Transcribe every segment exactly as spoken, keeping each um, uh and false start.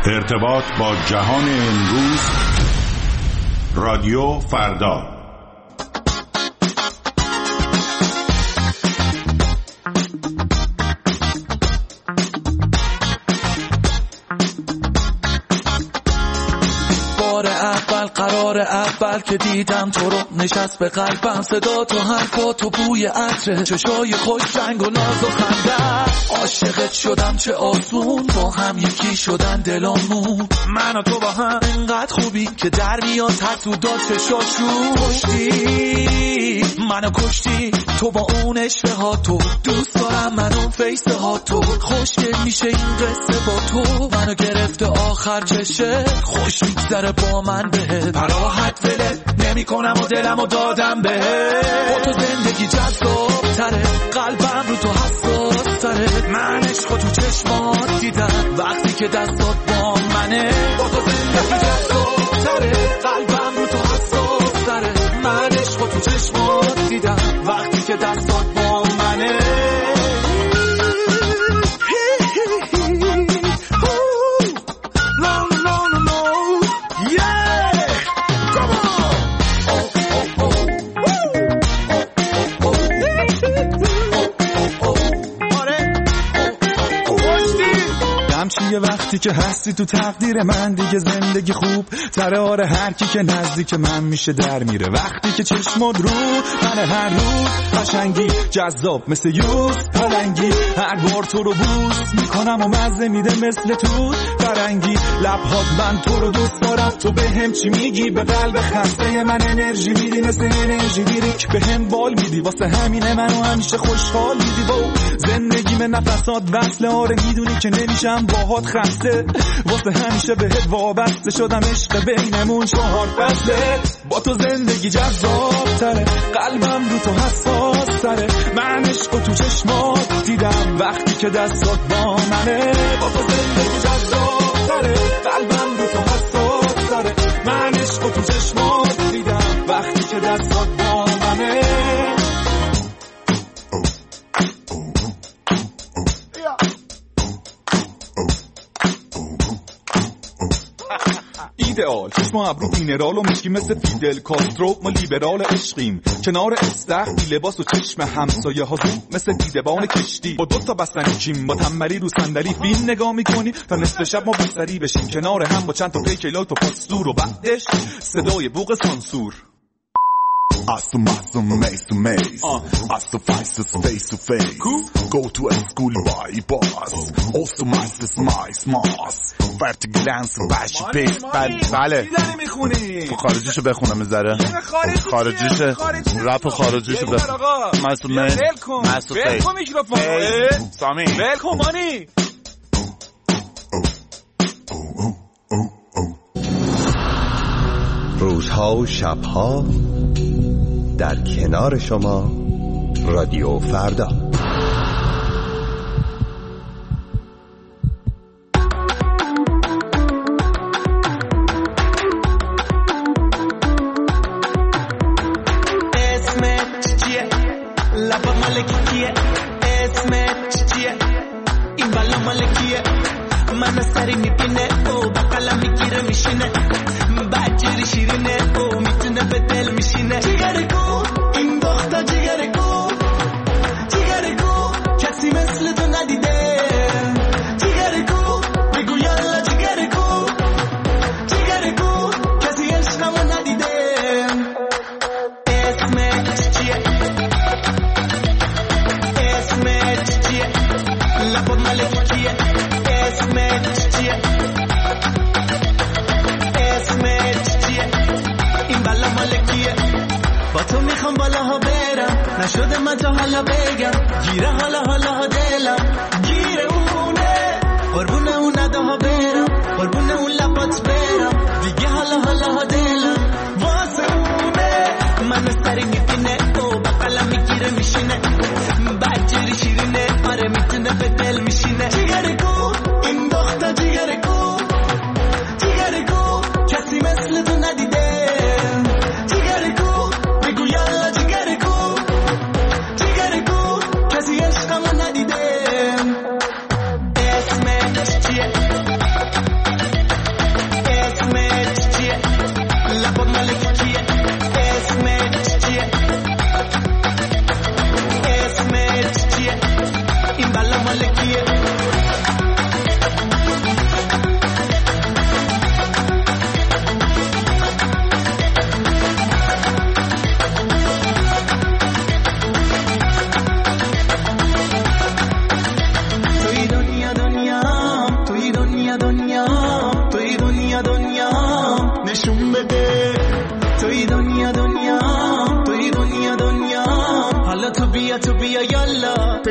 ارتباط با جهان امروز، رادیو فردا. قرار اول که دیدم تو رو نشست به قلبم، صدا تو حرفا تو بوی عطر چشای خوش رنگ و ناز و خنده. عاشقت شدم چه آسون، با هم یکی شدن دلامون. من و تو با هم انقدر خوبی که در میاد ترسو داد چشاشون. کشتی منو کشتی تو با اون عشقه ها، تو دوست دارم منو فیسه ها، تو خوشگل میشه این قصه با تو. منو گرفته آخر چشه خوش میگذره با من بهت، براحت ولت نمی کنم و دلم و دادم بهت. با تو زندگی جذاب تره، قلبم رو تو حساس تره. من عشق تو چشمات دیدم وقتی که دستات با منه. با تو زندگی جذاب تره، قلبم رو تو حساس تره. من عشق تو چشمات دیدم وقتی که دستات با منه. یه وقتی که هستی تو تقدیر من، دیگه زندگی خوب تره. آره هر کی که نزدیک من میشه در میره. وقتی که چشمات رو من هر روز قشنگی جذاب مثل یوز پلنگی، هر بار تو رو بوس میکنم و مزه میده مثل توت فرنگی. لبهات من تو رو دوست دارم، تو به هم چی میگی؟ به قلب خسته من انرژی میدی، مثل انرژی دیریک به هم بال میدی. واسه همینه منو همیشه خوشحال میدی. با زندگی من نفسات وصله، آره میدونی که نمیشم باهات خسته. واسه همیشه بهت وابسته شدم، عشق بینمون چهار فصله. با تو زندگی جذاب تره، قلبم رو تو حساس تره. من عشق تو چشمات دیدم وقتی که دستات با منه. با تو زندگی جذاب تره، قلبم رو تو حساس تره. من عشق تو چشمات دیدم وقتی که دستات با منه. ایدئال چشم و ابرو مینرال و مشکی مثل فیدل کاسترو. ما لیبرال عشقیم کنار استخ، بی لباس و چشم همسایه ها زود مثل دیدبان کشتی. با دوتا بستنی کیم با تنبری رو صندلی فیلم نگاه میکنی تا نصف شب ما بستری بشیم کنار هم با چند تا پیکلات و پاستور. و بعدش صدای بوق سانسور. Asso masso mace to mace Asso faces face to face Go to a school by boss Also master smice mas فرت گلنس باشی پیست. بله چی داری میخونی؟ خارجیشو بخونم میذاره خارجیشه رپ خارجیشو بخونم. مستو میس مستو فیس بلکن میکروفون سامی بلکن مانی. روزها و شبها در کنار شما، رادیو فردا. اسمت چیه؟ لبا مالکی کیه؟ اسمت چیه؟ این بالا مالکیه؟ من سری میبینه او بقلا میگیره میشینه، بچری شیرینه او میتونه به دل میشینه. جیگرگو این دختر جیگرگو جیگرگو کسی مثل تو ندیده. جیگرگو بگو یالا جیگرگو جیگرگو کسی عشقمو ندیده. اسمت چیه؟ اسمت چیه؟ لبا ملکیه. اسمت چیه؟ اسمت چیه؟ این بالا مالکیه. با تو میخوام بالاها برم، نشده من تا حالا بگم. گیره حالا حالا ها دلم، گیره اونه قربونه اون نداها برم، قربونه اون لبات برم. دیگه حالا حالا ها دلم واسه اونه. من سری میبینه او بقلا میگیره میشینه، بچری شیرینه آره میتونه به دل میشینه. جیگرگو این دختر جیگرگو جیگرگو کسی مثل تو ندیده. جیگرگو بگو یالا جیگرگو جیگرگو کسی عشقم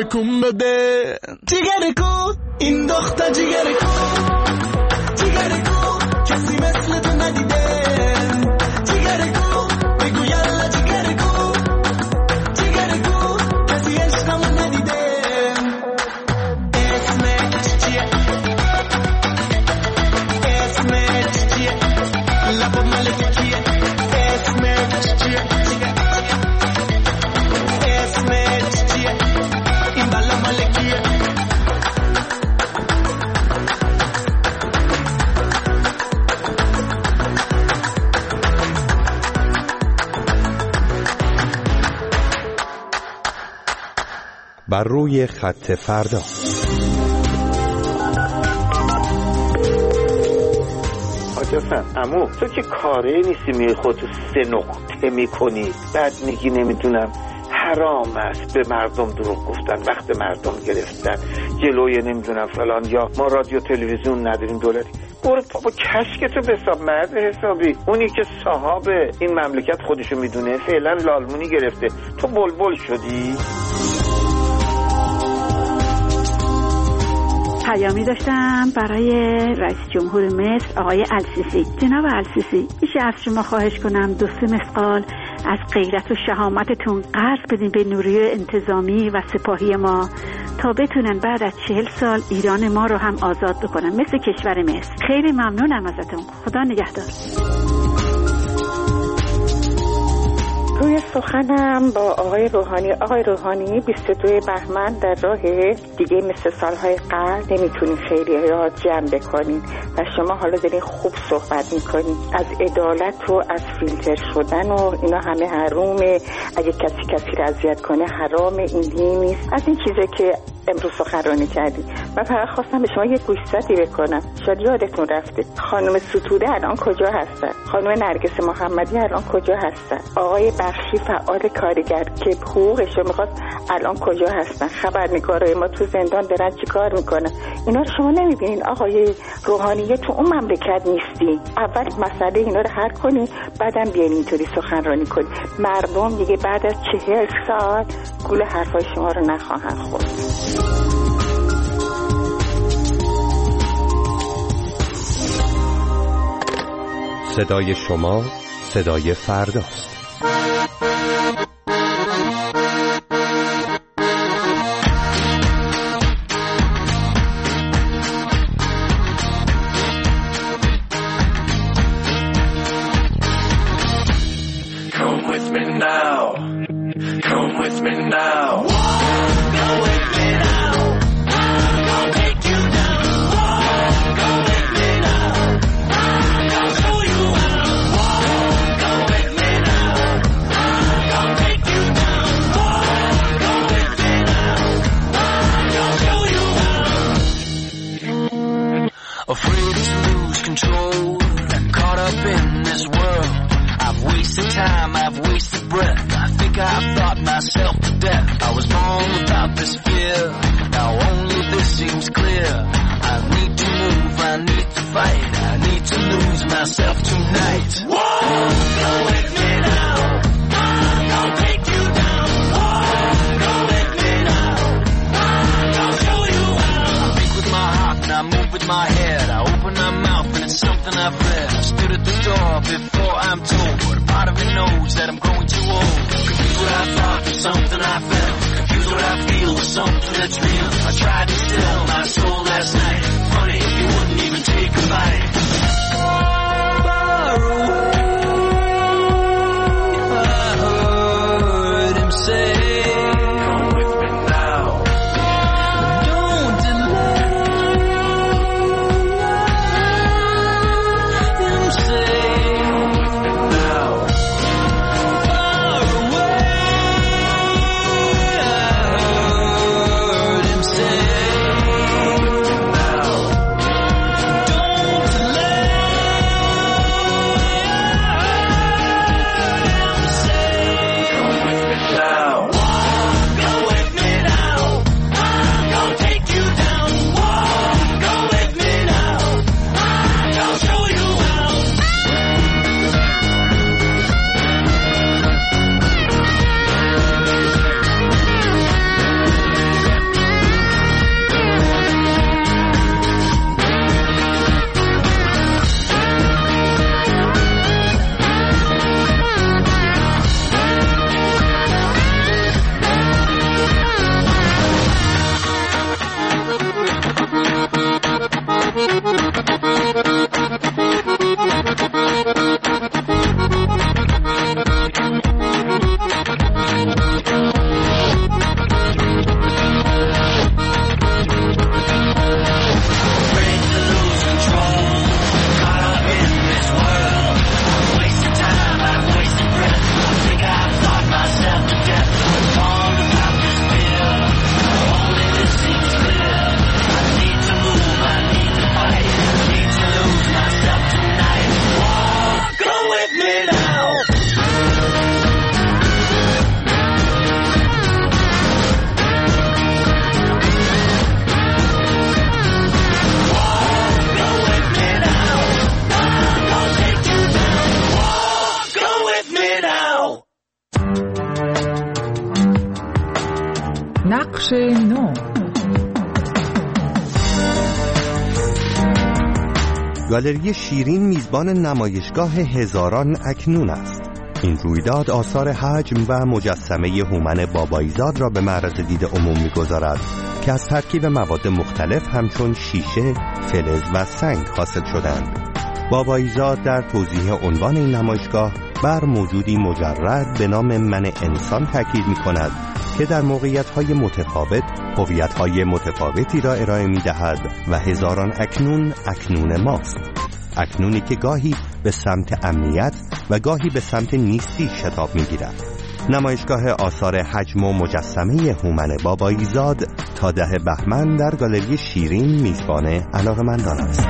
تکون بده. جیگر کو این دختر جیگر کو، جیگر کو کسی مثل تو ندیده. جیگر کو بگو یالا جیگر کو، جیگر کو کسی عشقمو ندیده. اسمت چیه؟ اسمت چیه؟ لب ملک کیه؟ اسمت چیه؟ اسمت چیه؟ این بالا ملکیه. بر روی خط فردا. حاجفم عمو تو که کاره نیستی میری خودتو سه نقطه میکنی بعد میگی نمیدونم حرام است به مردم دروغ گفتن، وقت مردم گرفتن جلوی نمیدونم فلان، یا ما رادیو تلویزیون نداریم دولتی. برو بابا کشکتو بساب مرد حسابی. اونی که صاحب این مملکت خودشو میدونه فعلا لالمونی گرفته، تو بلبل شدی. پیامی داشتم برای رئیس جمهور مصر آقای السیسی. جناب السیسی میشه از شما خواهش کنم دو سه مثقال از غیرت و شهامتتون قرض بدین به نیروی انتظامی و سپاهی ما تا بتونن بعد از چهل سال ایران ما رو هم آزاد بکنن مثل کشور مصر. خیلی ممنونم ازتون. خدا نگهدار. روی سخنم با آقای روحانی. آقای روحانی بیست و دو بهمن در راه دیگه مثل سالهای قبل نمیتونین خیلی ها جمع بکنین و شما حالا دارین خوب صحبت میکنین از عدالت و از فیلتر شدن و اینا همه حرومه. اگه کسی کسی را اذیت کنه حرام، این دین نیست. از این چیزه که امروز سخنرانی کردی و فقط خواستم به شما یک گوشزدی بکنم. شاید یادتون رفته خانم ستوده الان کجا هستن، خانم نرگس محمدی الان کجا هستن، آقای بخشی فعال کارگر که حقوقش رو میخواست الان کجا هستن، خبرنگارای ما تو زندان دارن چی کار میکنن. اینا رو شما نمیبینین؟ آقای روحانی تو اون مملکت نیستی، اول مسئله اینا رو حل کنی بعدم بیاین اینطوری سخنرانی کنی. مردم دیگه بعد از چهل سال گول حرفای شما رو نخواهند خورد. صدای شما صدای فرداست. Come with me now. Come with me now. Go with me now. I'm gonna take you down. Go with me now. I'm gonna show you how. Go with me now. I'm gonna take you down. Go with me now. I'm gonna show you how. Afraid to lose control and caught up in this world. I've wasted time, I've wasted breath. I think I've thought myself to death. I was born without this fear. Now only this seems clear. I need to move, I need to fight. I need to lose myself tonight. Whoa, go with me now. I'm gonna take you down. Whoa, go with me now. I'm gonna show you how. I think with my heart and I move with my head. I open my mouth and it's something I've read. I stood at the door before I'm told, but a part of me knows that I'm growing too old. Confused what I thought with something I felt. Confused what I feel with something that's real. I tried to still my soul last night. Funny, you wouldn't even take a bite. Far away, I heard him say, come with me now. Don't delay. Him say, come with me now. Far away, I heard him say, come with me now. گالری شیرین میزبان نمایشگاه هزاران اکنون است. این رویداد آثار حجم و مجسمه هومن بابایزاد را به معرض دید عموم می‌گذارد که از ترکیب مواد مختلف همچون شیشه، فلز و سنگ حاصل شدند. بابایزاد در توضیح عنوان این نمایشگاه بر موجودی مجرد به نام من انسان تاکید می‌کند که در موقعیت‌های متفاوت هویت‌های متفاوتی را ارائه می‌دهد و هزاران اکنون اکنون ماست. اکنونی که گاهی به سمت امنیت و گاهی به سمت نیستی شتاب می‌گیرد. نمایشگاه آثار حجم و مجسمه هومن بابایزاد تا ده بهمن در گالری شیرین میزبان علاقه‌مندان است.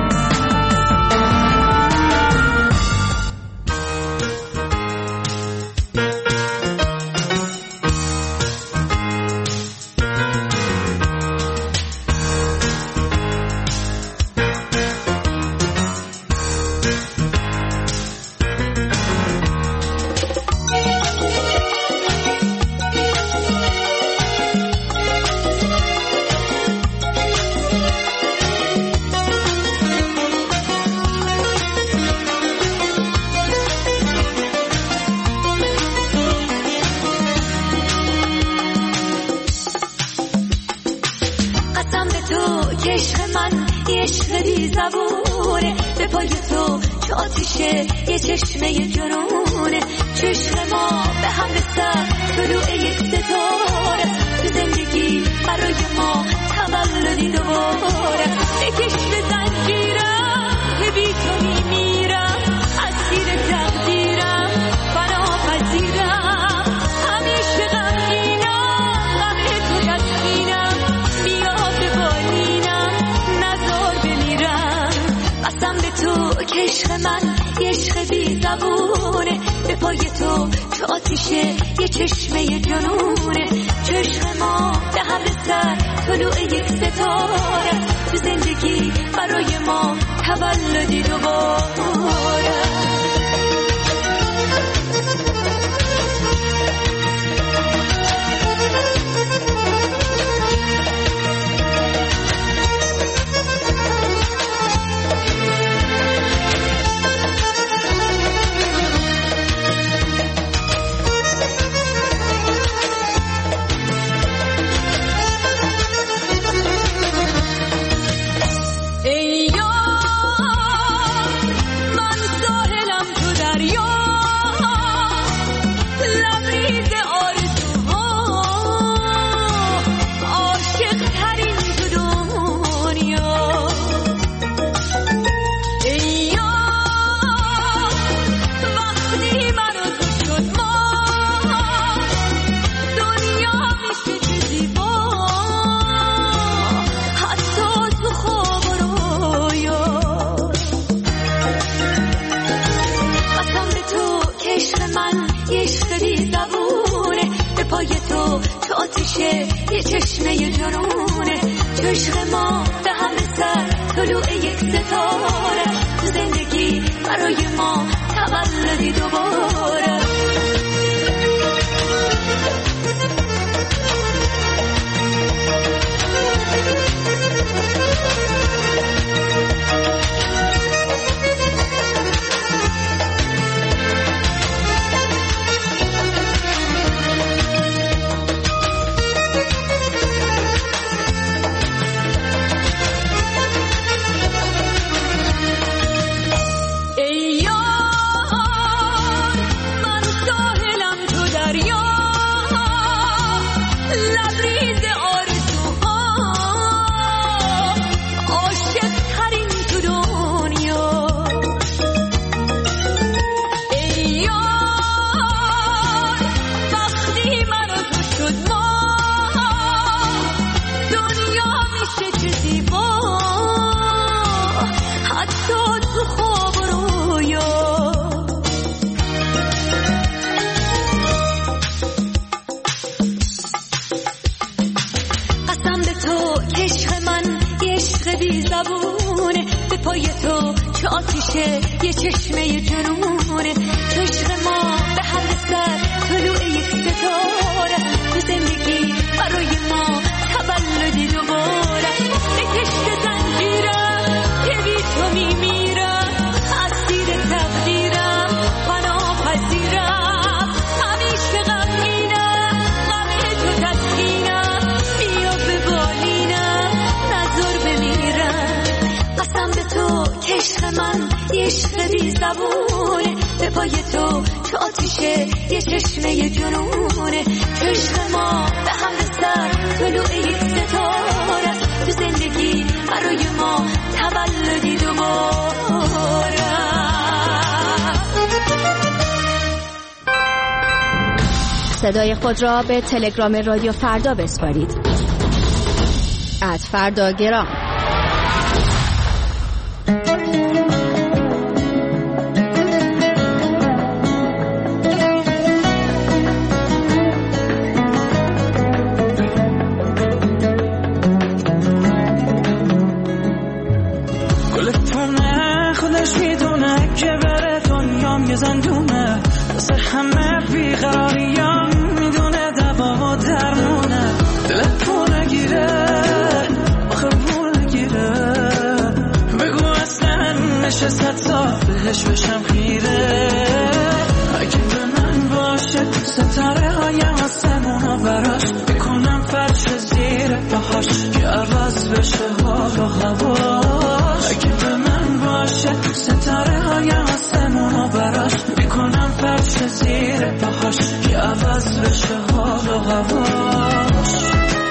یه چشمه جنونه چشم ما به هر سر طلوع یک ستاره تو زندگی برای ما تولدی دوباره به کشت زنجیرم که بی تو میمیرم عشق من یه عشق بی زبونه، به پای تو تو آتیشه یه چشمه جنونه، تو عشق ما به هم سر طلوع یک ستاره است، تو زندگی برای ما تولدی دوباره. صدای خود را به تلگرام رادیو فردا بسپارید. ات فردا گرام. گلتونه خودش میدونه که بره دنیام یه زندونه، واسه همه بیقراریام میدونه دوا و درمونه، دلتونه گیره آخه بونه گیره، بگو اصلا نشست تا بهش بشم خیره، اگه به من باشه ستاره های آسمون براش بکنم فرش زیر پاهاش که عوض بشه حال و هواش، اگه به من باشه ستاره های آسمون براش بکنم فرش زیر پاهاش که عوض بشه حال و هواش.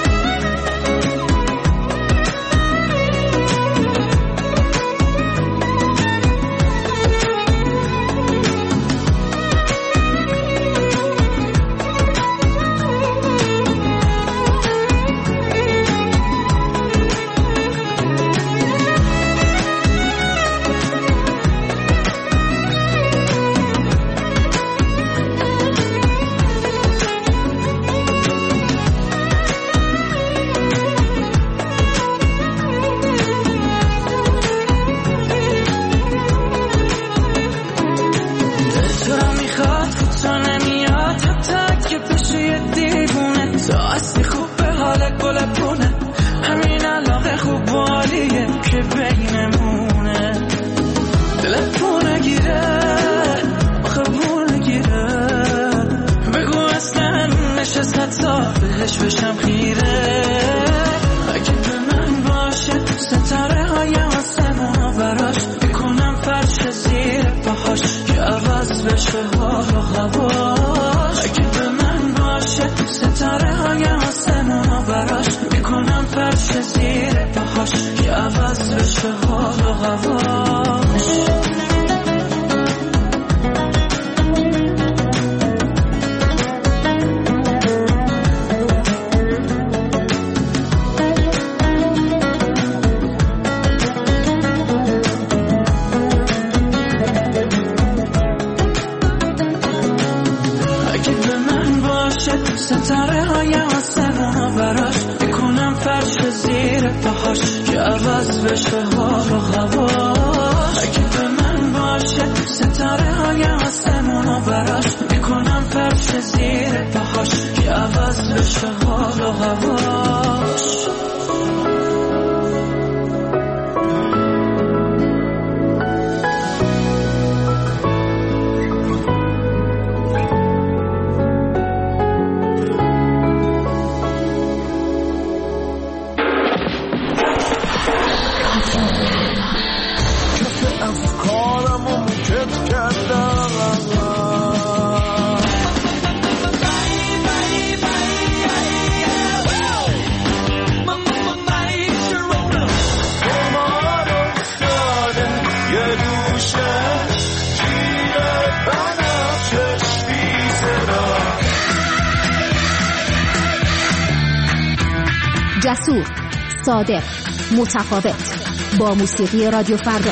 جسور، صادق، متفاوت، با موسیقی رادیو فردا.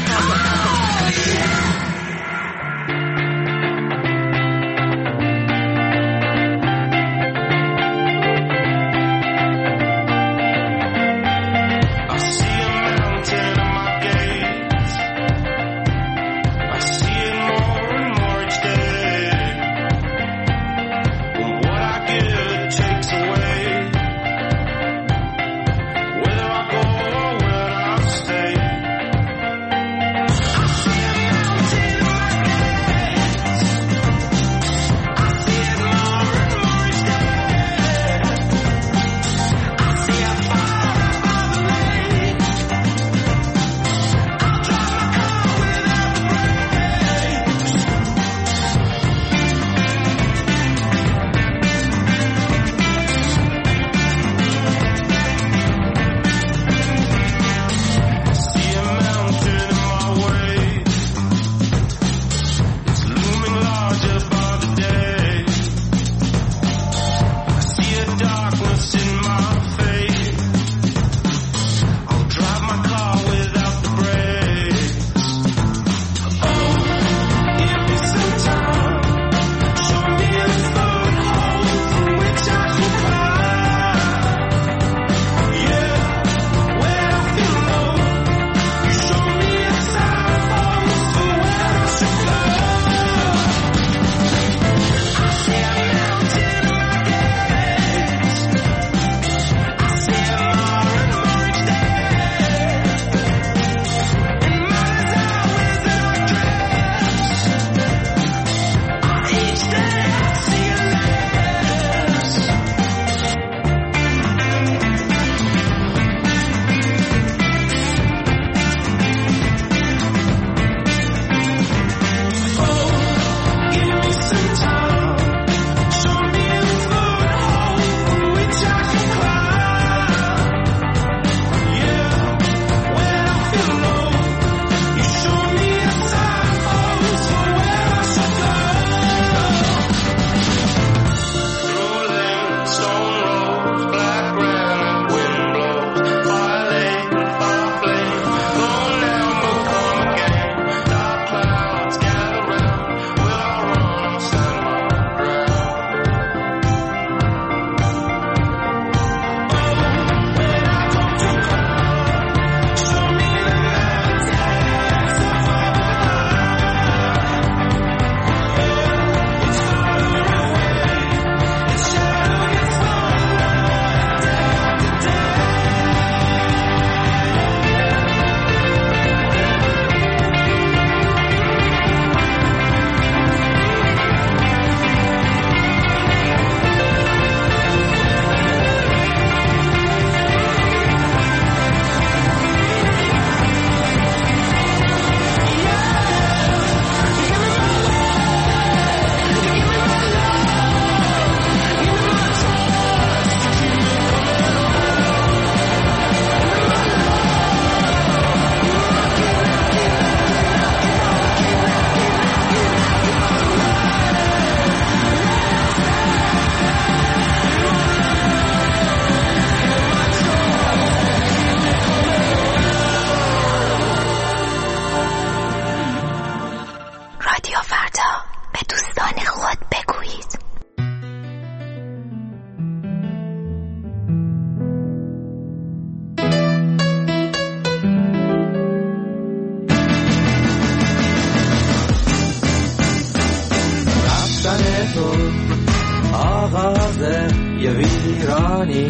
توی ویرانی،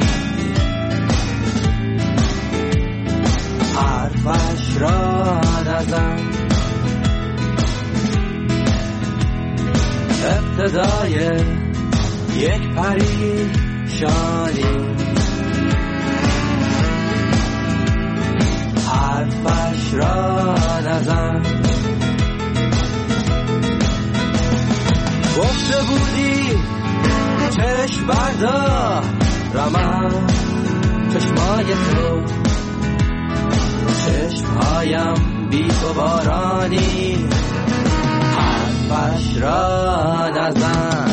حرفش را نزن، ابتدای یک پریشانی، حرفش را نزن. گفته بودی چشم بردار رمم چشمای تو، چشمهایم بی تو بارانی، حرفش را نزن.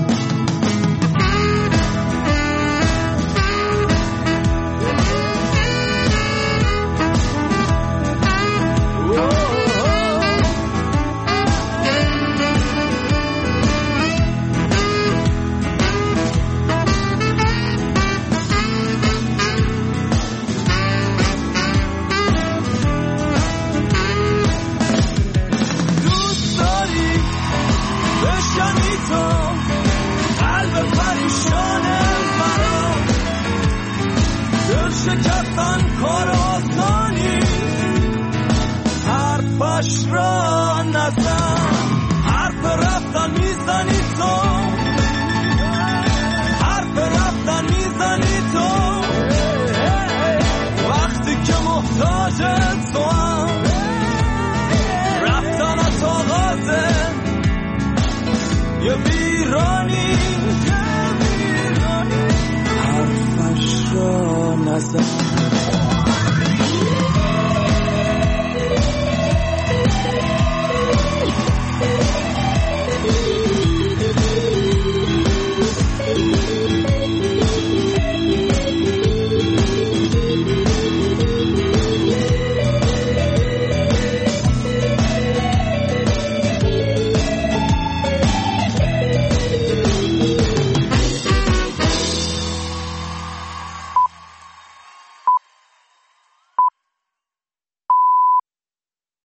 شکستن کار آسانی، حرفش را نزن، حرف رفتن میزنی تو، حرف رفتن میزنی تو، وقتی که محتاج